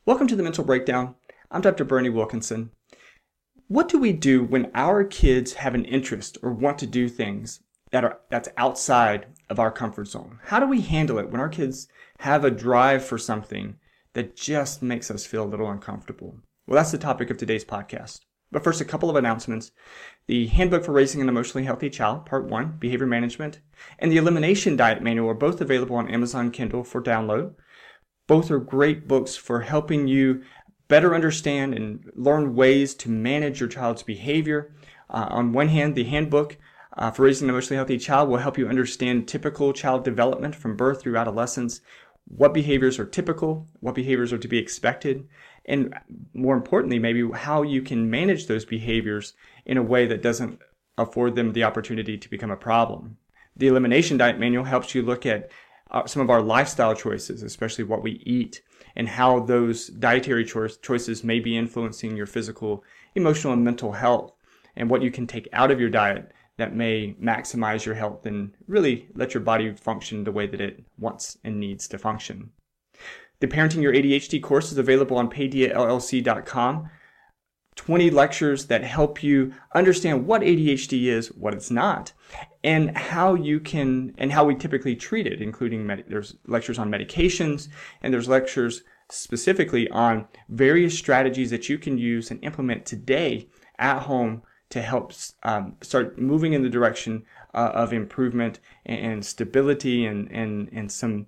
Welcome to the Mental Breakdown. I'm Dr. Bernie Wilkinson. What do we do when our kids have an interest or want to do things that's outside of our comfort zone? How do we handle it when our kids have a drive for something that just makes us feel a little uncomfortable? Well, that's the topic of today's podcast. But first, a couple of announcements. The Handbook for Raising an Emotionally Healthy Child, Part 1, Behavior Management, and the Elimination Diet Manual are both available on Amazon Kindle for download. Both are great books for helping you better understand and learn ways to manage your child's behavior. On one hand, the Handbook for Raising an Emotionally Healthy Child will help you understand typical child development from birth through adolescence, what behaviors are typical, what behaviors are to be expected, and more importantly, maybe how you can manage those behaviors in a way that doesn't afford them the opportunity to become a problem. The Elimination Diet Manual helps you look at some of our lifestyle choices, especially what we eat, and how those dietary choices may be influencing your physical, emotional, and mental health, and what you can take out of your diet that may maximize your health and really let your body function the way that it wants and needs to function. The Parenting Your ADHD course is available on paydiallc.com. 20 lectures that help you understand what ADHD is, what it's not, and how we typically treat it, including there's lectures on medications, and there's lectures specifically on various strategies that you can use and implement today at home to help start moving in the direction of improvement and stability and some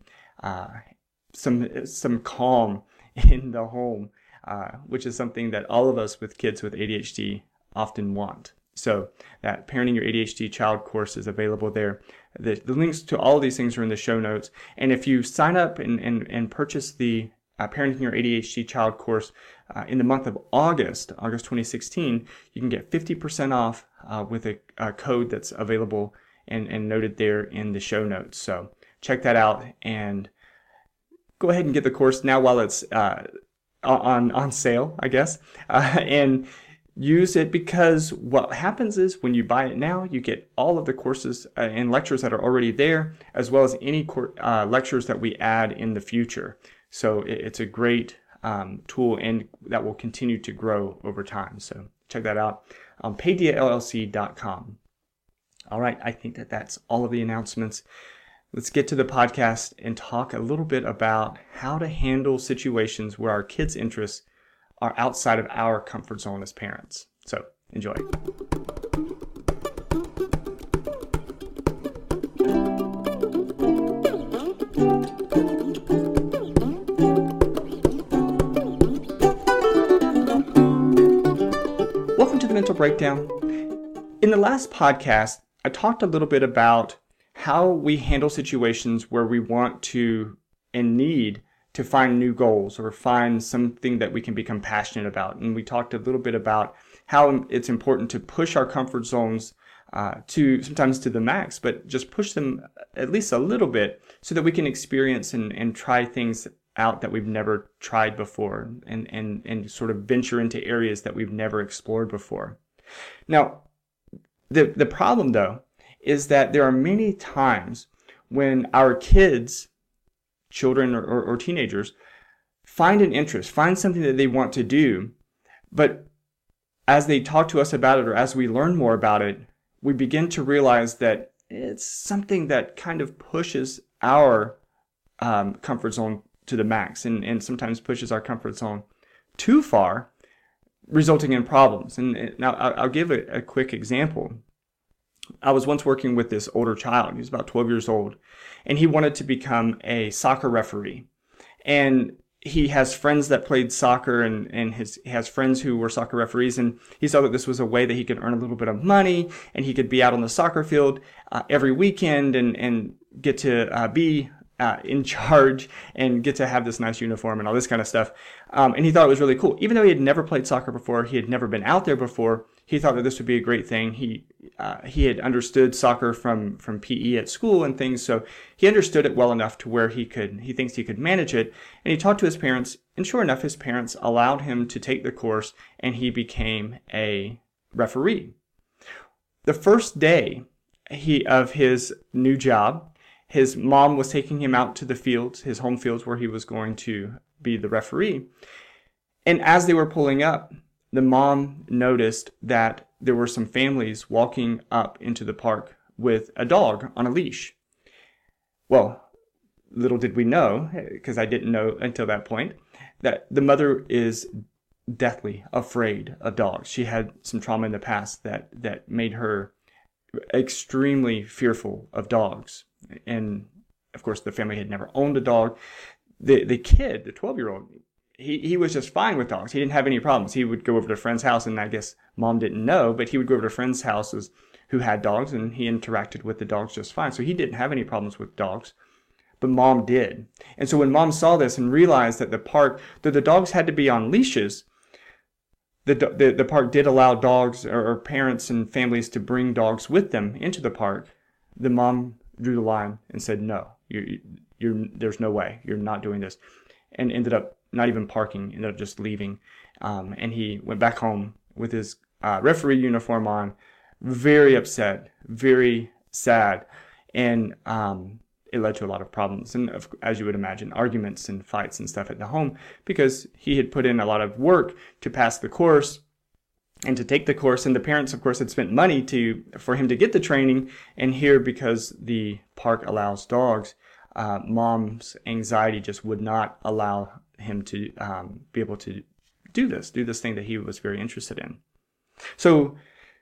calm in the home, which is something that all of us with kids with ADHD often want. So that Parenting Your ADHD Child course is available there. The links to all of these things are in the show notes. And if you sign up and purchase the Parenting Your ADHD Child course in the month of August 2016, you can get 50% off with a code that's available and noted there in the show notes. So check that out and go ahead and get the course now while it's on sale, I guess, and use it, because what happens is when you buy it now, you get all of the courses and lectures that are already there, as well as any lectures that we add in the future. So it's a great tool, and that will continue to grow over time. So check that out on paydiallc.com. All right, I think that's all of the announcements. Let's get to the podcast and talk a little bit about how to handle situations where our kids' interests are outside of our comfort zone as parents. So, enjoy. Welcome to the Mental Breakdown. In the last podcast, I talked a little bit about how we handle situations where we want to and need to find new goals or find something that we can become passionate about. And we talked a little bit about how it's important to push our comfort zones sometimes to the max, but just push them at least a little bit so that we can experience and try things out that we've never tried before and sort of venture into areas that we've never explored before. Now, the problem though is that there are many times when our kids, children or teenagers, find an interest, find something that they want to do, but as they talk to us about it or as we learn more about it, we begin to realize that it's something that kind of pushes our comfort zone to the max and sometimes pushes our comfort zone too far, resulting in problems. And now I'll give a quick example. I was once working with this older child. He was about 12 years old, and he wanted to become a soccer referee. And he has friends that played soccer and he has friends who were soccer referees, and he saw that this was a way that he could earn a little bit of money, and he could be out on the soccer field every weekend and get to be in charge and get to have this nice uniform and all this kind of stuff. And he thought it was really cool. Even though he had never played soccer before, he had never been out there before, he thought that this would be a great thing. He had understood soccer from PE at school and things, so he understood it well enough to where he thinks he could manage it. And he talked to his parents, and sure enough, his parents allowed him to take the course, and he became a referee. The first day of his new job, his mom was taking him out to the fields, his home fields where he was going to be the referee. And as they were pulling up, the mom noticed that there were some families walking up into the park with a dog on a leash. Well, little did we know, because I didn't know until that point, that the mother is deathly afraid of dogs. She had some trauma in the past that made her extremely fearful of dogs. And of course, the family had never owned a dog. The kid, the 12-year-old, he was just fine with dogs. He didn't have any problems. He would go over to a friend's house, and I guess mom didn't know, but he would go over to friends' houses who had dogs, and he interacted with the dogs just fine. So he didn't have any problems with dogs, but mom did. And so when mom saw this and realized that the park, that the dogs had to be on leashes, the park did allow dogs or parents and families to bring dogs with them into the park. The mom drew the line and said, no, there's no way. You're not doing this. And ended up not even parking, ended up just leaving. And he went back home with his referee uniform on, very upset, very sad. And it led to a lot of problems. And as you would imagine, arguments and fights and stuff at the home, because he had put in a lot of work to pass the course and to take the course. And the parents, of course, had spent money for him to get the training. And here, because the park allows dogs, mom's anxiety just would not allow him to be able to do this thing that he was very interested in. So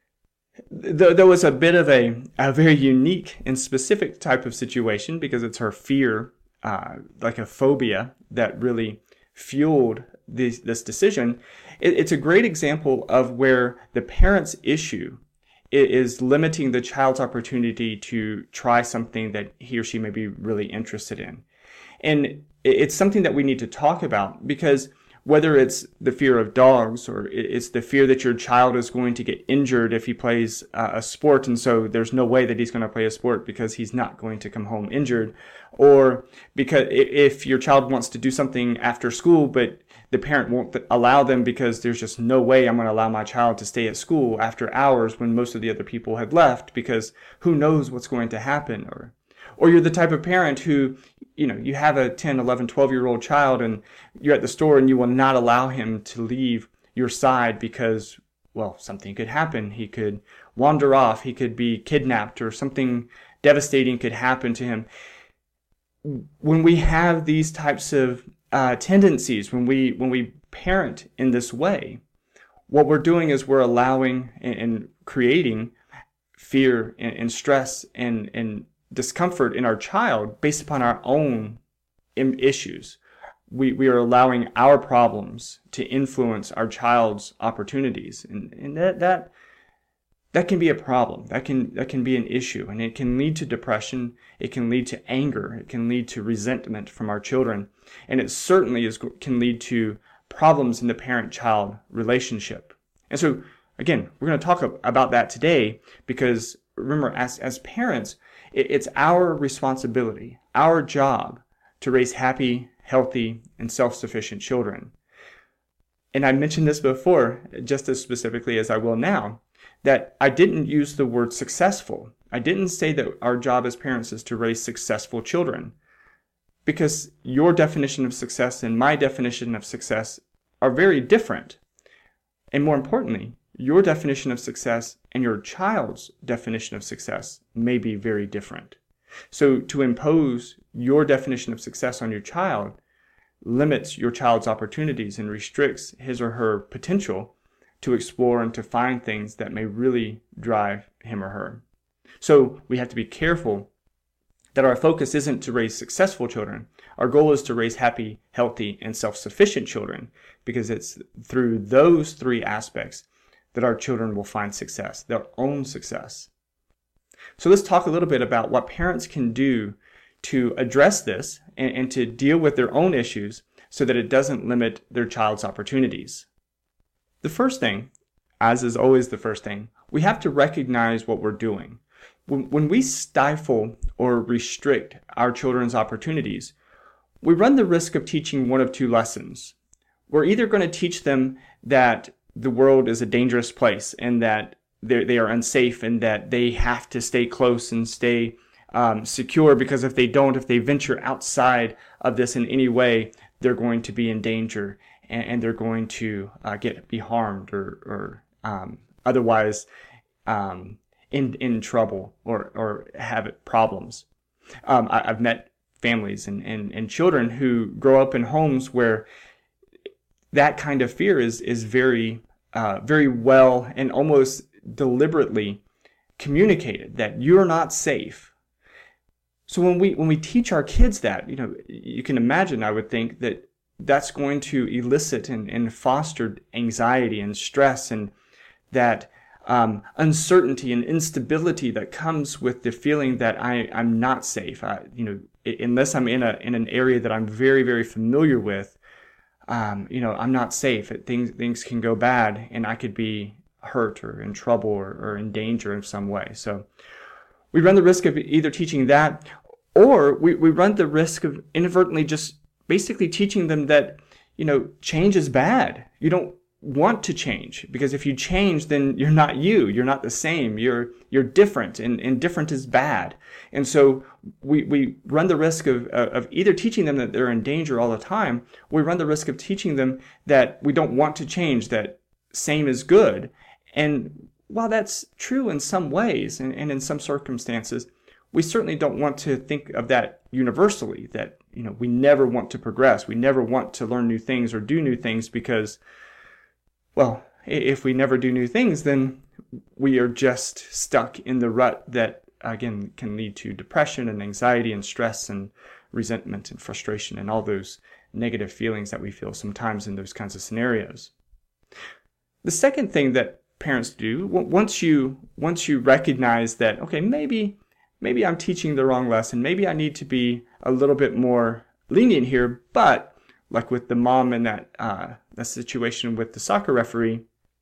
there was a bit of a very unique and specific type of situation, because it's her fear, like a phobia, that really fueled this decision. It's a great example of where the parent's issue is limiting the child's opportunity to try something that he or she may be really interested in. And it's something that we need to talk about, because whether it's the fear of dogs, or it's the fear that your child is going to get injured if he plays a sport, and so there's no way that he's going to play a sport because he's not going to come home injured, or because if your child wants to do something after school, but the parent won't allow them because there's just no way I'm going to allow my child to stay at school after hours when most of the other people had left, because who knows what's going to happen. Or you're the type of parent who, you have a 10, 11, 12-year-old child, and you're at the store and you will not allow him to leave your side because, well, something could happen. He could wander off. He could be kidnapped, or something devastating could happen to him. When we have these types of tendencies, when we parent in this way, what we're doing is we're allowing and creating fear and stress and discomfort in our child based upon our own issues. We are allowing our problems to influence our child's opportunities, and that can be a problem. That can be an issue, and it can lead to depression. It can lead to anger. It can lead to resentment from our children, and it certainly can lead to problems in the parent-child relationship. And so, again, we're going to talk about that today, because remember, as parents, it's our responsibility, our job, to raise happy, healthy, and self-sufficient children. And I mentioned this before, just as specifically as I will now, that I didn't use the word successful. I didn't say that our job as parents is to raise successful children, because your definition of success and my definition of success are very different. And more importantly, your definition of success and your child's definition of success may be very different. So to impose your definition of success on your child limits your child's opportunities and restricts his or her potential to explore and to find things that may really drive him or her. So we have to be careful that our focus isn't to raise successful children. Our goal is to raise happy, healthy, and self-sufficient children, because it's through those three aspects that our children will find success, their own success. So let's talk a little bit about what parents can do to address this and to deal with their own issues so that it doesn't limit their child's opportunities. The first thing, as is always the first thing, we have to recognize what we're doing. When we stifle or restrict our children's opportunities, we run the risk of teaching one of two lessons. We're either going to teach them that the world is a dangerous place and that they are unsafe and that they have to stay close and stay secure, because if they venture outside of this in any way, they're going to be in danger. and they're going to be harmed or otherwise in trouble or have problems. I've met families and children who grow up in homes where that kind of fear is very very well and almost deliberately communicated, that you're not safe. So when we teach our kids that, you can imagine, I would think, that that's going to elicit and foster anxiety and stress and that uncertainty and instability that comes with the feeling that I'm not safe. Unless I'm in an area that I'm very, very familiar with, I'm not safe. Things can go bad, and I could be hurt or in trouble or in danger in some way. So we run the risk of either teaching that, or we run the risk of inadvertently just basically teaching them that, change is bad. You don't want to change, because if you change, then you're not you. You're not the same. You're different, and different is bad. And so we run the risk of either teaching them that they're in danger all the time. We run the risk of teaching them that we don't want to change, that same is good. And while that's true in some ways and in some circumstances, we certainly don't want to think of that universally, that, we never want to progress. We never want to learn new things or do new things because, well, if we never do new things, then we are just stuck in the rut that, again, can lead to depression and anxiety and stress and resentment and frustration and all those negative feelings that we feel sometimes in those kinds of scenarios. The second thing that parents do, once you recognize that, okay, maybe I'm teaching the wrong lesson, maybe I need to be a little bit more lenient here, but like with the mom in that situation with the soccer referee,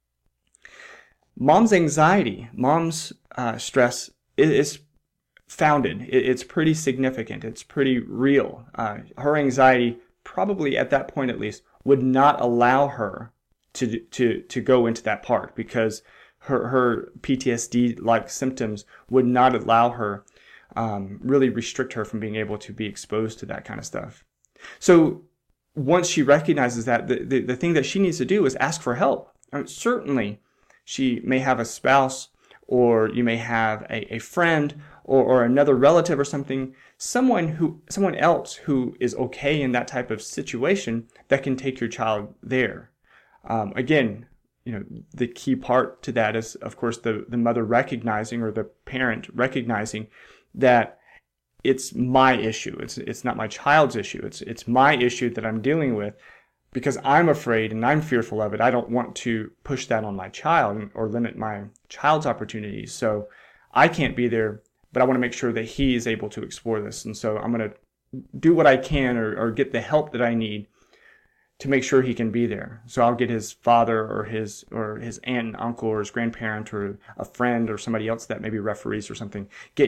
mom's anxiety, mom's stress is founded. It's pretty significant. It's pretty real. Her anxiety, probably at that point at least, would not allow her to go into that park, because her PTSD-like symptoms would not allow her, really restrict her from being able to be exposed to that kind of stuff. So once she recognizes that, the thing that she needs to do is ask for help. Certainly, she may have a spouse, or you may have a friend or another relative or something, someone else who is okay in that type of situation that can take your child there. Again, the key part to that is, of course, the mother recognizing, or the parent recognizing, that it's my issue. It's not my child's issue. It's my issue that I'm dealing with, because I'm afraid and I'm fearful of it. I don't want to push that on my child or limit my child's opportunities. So I can't be there, but I want to make sure that he is able to explore this. And so I'm going to do what I can or get the help that I need to make sure he can be there. So I'll get his father or his aunt and uncle or his grandparent or a friend or somebody else that maybe referees or something.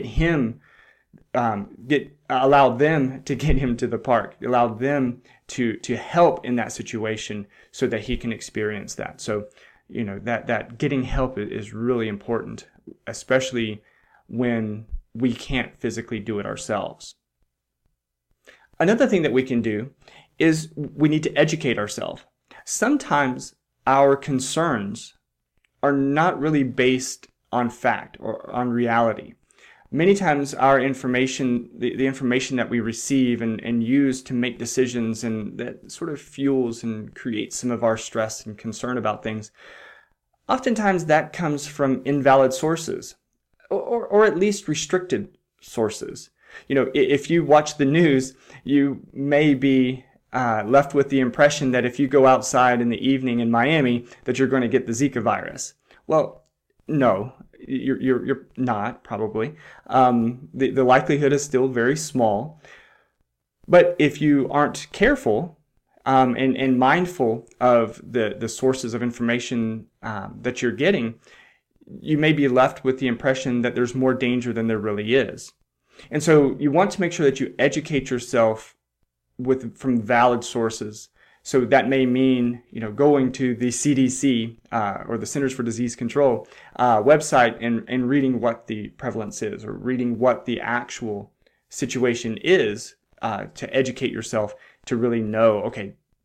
Allow them to get him to the park. Allow them to help in that situation so that he can experience that. So, that getting help is really important, especially when we can't physically do it ourselves. Another thing that we can do is we need to educate ourselves. Sometimes our concerns are not really based on fact or on reality. Many times our information, the information that we receive and use to make decisions, and that sort of fuels and creates some of our stress and concern about things, oftentimes that comes from invalid sources, or at least restricted sources. If you watch the news, you may be left with the impression that if you go outside in the evening in Miami, that you're going to get the Zika virus. Well, no, you're not, probably. The likelihood is still very small. But if you aren't careful and mindful of the sources of information that you're getting, you may be left with the impression that there's more danger than there really is. And so you want to make sure that you educate yourself from valid sources. So that may mean, going to the CDC or the Centers for Disease Control website and reading what the prevalence is, or reading what the actual situation is to educate yourself to really know, okay,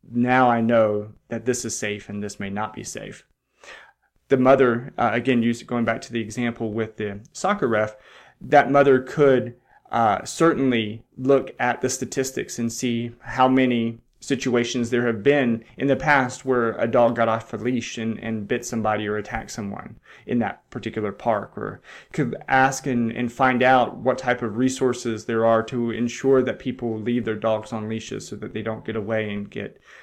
now I know that this is safe and this may not be safe. The mother, again, going back to the example with the soccer ref, that mother could certainly look at the statistics and see how many situations there have been in the past where a dog got off a leash and bit somebody or attacked someone in that particular park, or could ask and find out what type of resources there are to ensure that people leave their dogs on leashes so that they don't get away and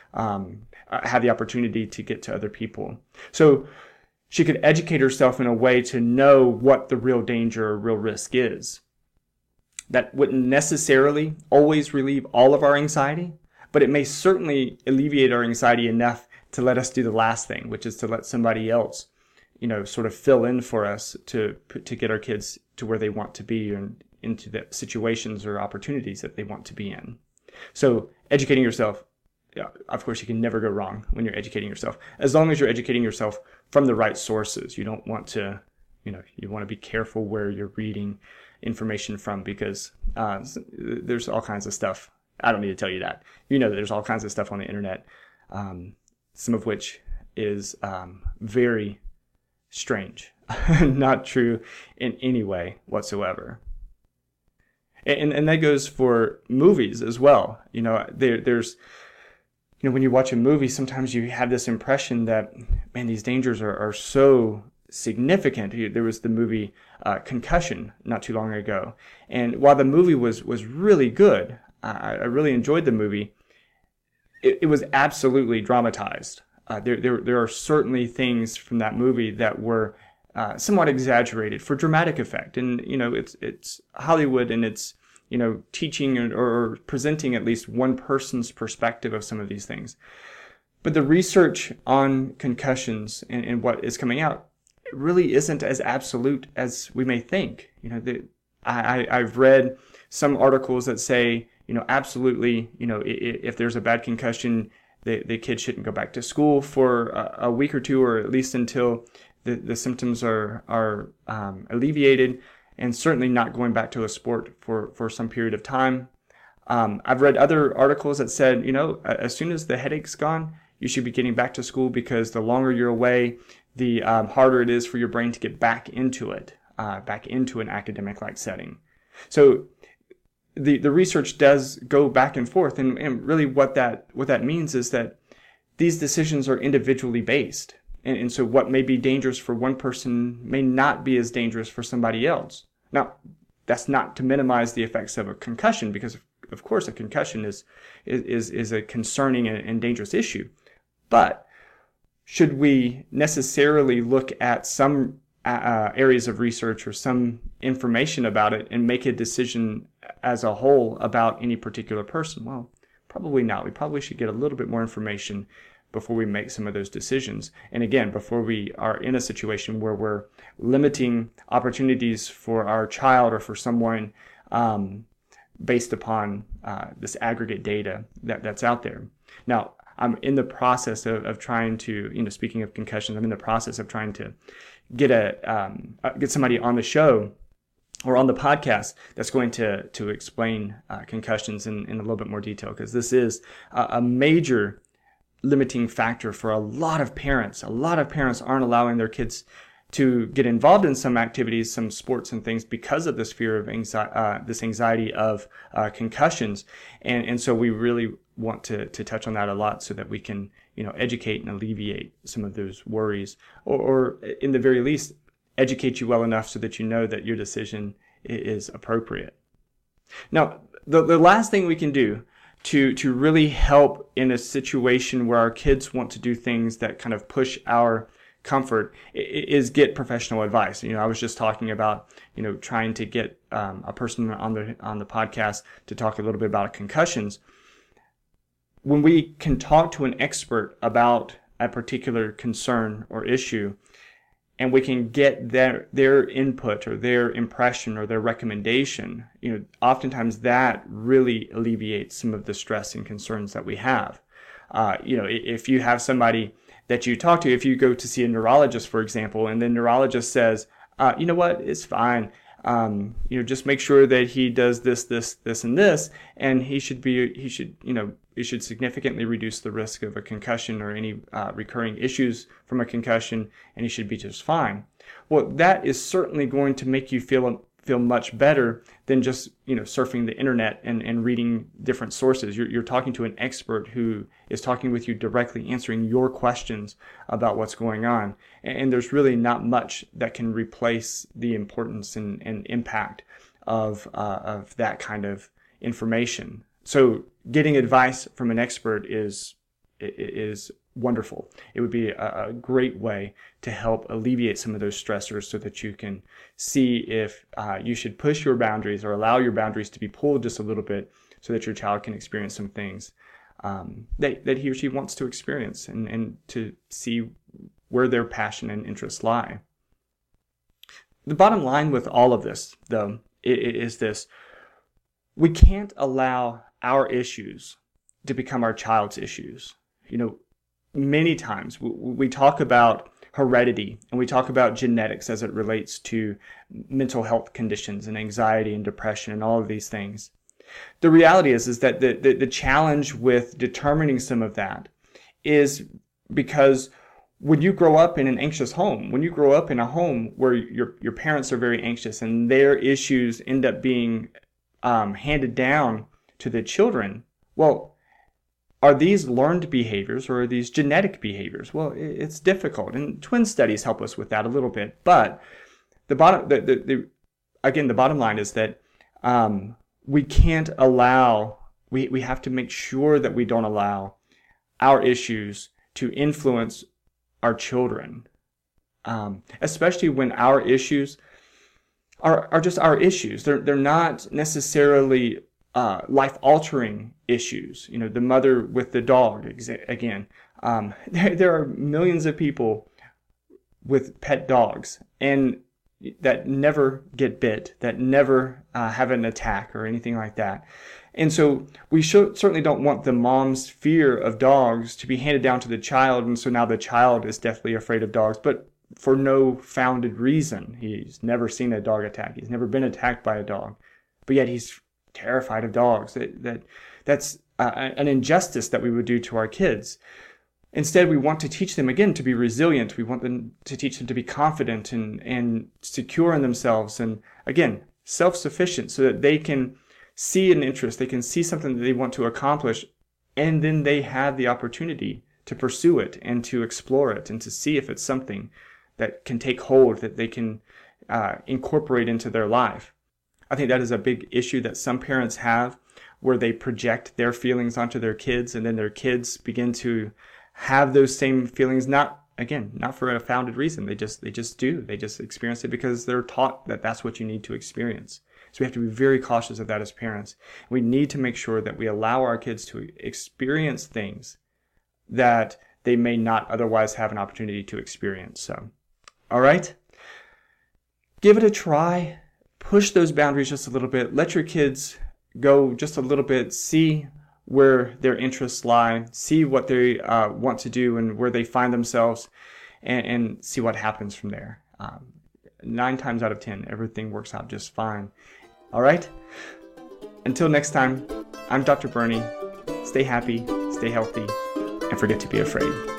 have the opportunity to get to other people. So she could educate herself in a way to know what the real danger or real risk is. That wouldn't necessarily always relieve all of our anxiety, but it may certainly alleviate our anxiety enough to let us do the last thing, which is to let somebody else, sort of fill in for us to get our kids to where they want to be and into the situations or opportunities that they want to be in. So educating yourself, of course, you can never go wrong when you're educating yourself, as long as you're educating yourself from the right sources. You don't want to, you want to be careful where you're reading information from, because there's all kinds of stuff. I don't need to tell you that. That there's all kinds of stuff on the internet, some of which is very strange, not true in any way whatsoever. And that goes for movies as well. There's when you watch a movie, sometimes you have this impression that, man, these dangers are so significant. There was the movie Concussion not too long ago, and while the movie was really good, I really enjoyed the movie. It was absolutely dramatized. There are certainly things from that movie that were somewhat exaggerated for dramatic effect, and it's Hollywood, and it's teaching or presenting at least one person's perspective of some of these things. But the research on concussions and what is coming out really isn't as absolute as we may think. I've read some articles that say, absolutely, if there's a bad concussion, the kid shouldn't go back to school for a week or two, or at least until the symptoms are alleviated, and certainly not going back to a sport for some period of time. I've read other articles that said, as soon as the headache's gone, you should be getting back to school, because the longer you're away, the harder it is for your brain to get back into it, back into an academic-like setting. So the research does go back and forth, and really what that means is that these decisions are individually based. And so what may be dangerous for one person may not be as dangerous for somebody else. Now, that's not to minimize the effects of a concussion, because of course a concussion is a concerning and dangerous issue. But should we necessarily look at some areas of research or some information about it and make a decision as a whole about any particular person? Well, probably not. We probably should get a little bit more information before we make some of those decisions. And again, before we are in a situation where we're limiting opportunities for our child or for someone based upon this aggregate data that's out there. Now, I'm in the process of trying to, speaking of concussions, I'm in the process of trying to get somebody on the show or on the podcast that's going to explain concussions in a little bit more detail, because this is a major limiting factor for a lot of parents. A lot of parents aren't allowing their kids to get involved in some activities, some sports and things, because of this fear of anxiety of concussions. And so we really want to touch on that a lot, so that we can, educate and alleviate some of those worries, or in the very least, educate you well enough so that you know that your decision is appropriate. Now, the last thing we can do to really help in a situation where our kids want to do things that kind of push our comfort is get professional advice. I was just talking about, trying to get a person on the podcast to talk a little bit about concussions. When we can talk to an expert about a particular concern or issue, and we can get their input or their impression or their recommendation, oftentimes that really alleviates some of the stress and concerns that we have. If you have somebody that you talk to, if you go to see a neurologist, for example, and the neurologist says, you know what, it's fine. Just make sure that he does this, and this, and it should significantly reduce the risk of a concussion or any recurring issues from a concussion, and he should be just fine. Well, that is certainly going to make you feel much better than just surfing the internet and reading different sources. You're talking to an expert who is talking with you directly, answering your questions about what's going on. And there's really not much that can replace the importance and impact of that kind of information. So getting advice from an expert is wonderful. It would be a great way to help alleviate some of those stressors so that you can see if you should push your boundaries or allow your boundaries to be pulled just a little bit so that your child can experience some things that he or she wants to experience and to see where their passion and interests lie. The bottom line with all of this, though, is this. We can't allow our issues to become our child's issues. Many times we talk about heredity and we talk about genetics as it relates to mental health conditions and anxiety and depression and all of these things. The reality is that the challenge with determining some of that is because when you grow up in an anxious home, when you grow up in a home where your parents are very anxious and their issues end up being handed down to the children, well, are these learned behaviors or are these genetic behaviors? Well, it's difficult, and twin studies help us with that a little bit. But the bottom line is that we can't allow. We have to make sure that we don't allow our issues to influence our children, especially when our issues are just our issues. They're not necessarily life-altering issues. The mother with the dog, again. There are millions of people with pet dogs and that never get bit, that never have an attack or anything like that. And so we certainly don't want the mom's fear of dogs to be handed down to the child, and so now the child is deathly afraid of dogs, but for no founded reason. He's never seen a dog attack. He's never been attacked by a dog, but yet he's terrified of dogs. That's an injustice that we would do to our kids. Instead, we want to teach them, again, to be resilient. We want them to teach them to be confident and secure in themselves and, again, self-sufficient so that they can see an interest, they can see something that they want to accomplish, and then they have the opportunity to pursue it and to explore it and to see if it's something that can take hold, that they can incorporate into their life. I think that is a big issue that some parents have, where they project their feelings onto their kids, and then their kids begin to have those same feelings, not for a founded reason. They just do. They just experience it because they're taught that that's what you need to experience. So we have to be very cautious of that as parents. We need to make sure that we allow our kids to experience things that they may not otherwise have an opportunity to experience. So, all right, give it a try. Push those boundaries just a little bit. Let your kids go just a little bit. See where their interests lie. See what they want to do and where they find themselves, and see what happens from there. 9 times out of 10, everything works out just fine. All right? Until next time, I'm Dr. Bernie. Stay happy, stay healthy, and forget to be afraid.